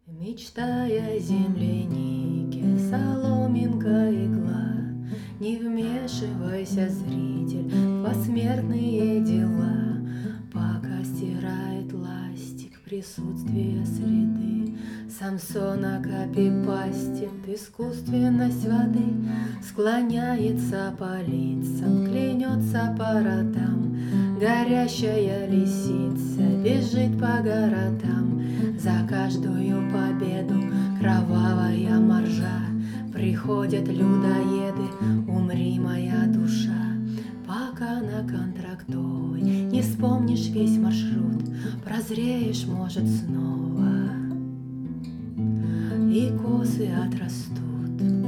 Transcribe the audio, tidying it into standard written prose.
Мечтая о землянике, соломинка игла, не вмешивайся, зритель, в посмертные дела, пока стирает ластик присутствие следы. Самсона копипастит искусственность воды, склоняется по лицам, клянется по ротам. Горящая лисица бежит по городам, за каждую победу кровавая моржа. Приходят людоеды, умри, моя душа, пока на контрактовой не вспомнишь весь маршрут, прозреешь, может, снова, и косы отрастут.